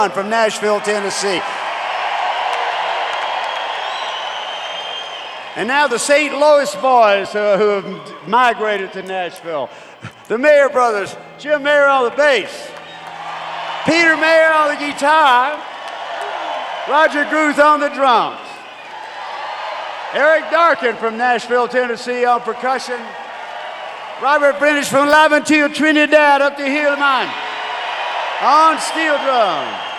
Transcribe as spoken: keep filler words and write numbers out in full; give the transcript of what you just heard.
from Nashville, Tennessee. And now the Saint Louis boys uh, who have migrated to Nashville. The Mayer brothers, Jim Mayer on the bass, Peter Mayer on the guitar, Roger Guth on the drums, Eric Darkin from Nashville, Tennessee on percussion, Robert British from Laventille, Trinidad up to Hillman on steel drum.